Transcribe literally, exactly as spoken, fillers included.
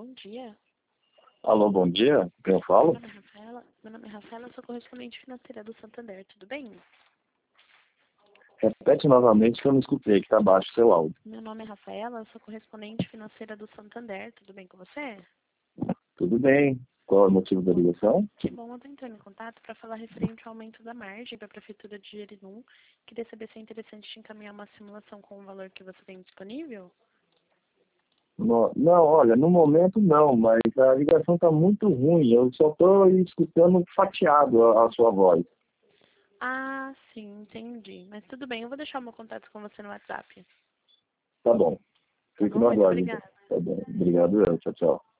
bom dia. Alô, bom dia. Quem eu Meu falo? nome é Rafaela. Meu nome é Rafaela, eu sou correspondente financeira do Santander, tudo bem? Repete novamente que eu não escutei, que tá baixo o seu áudio. Meu nome é Rafaela, eu sou correspondente financeira do Santander, tudo bem com você? Tudo bem? Qual é o motivo da ligação? Que bom, eu tô entrando em contato para falar referente ao aumento da margem para a Prefeitura de Jeridum. Queria saber se é interessante te encaminhar uma simulação com o valor que você tem disponível. No- Não, olha, no momento não, mas a ligação tá muito ruim. Eu só tô escutando fatiado a, a sua voz. Ah, sim, entendi. Mas tudo bem, eu vou deixar o meu contato com você no WhatsApp. Tá bom. Tá Fico bom? no Muito aguardo, então. obrigada. Tá bom. Obrigado, eu. Tchau, tchau.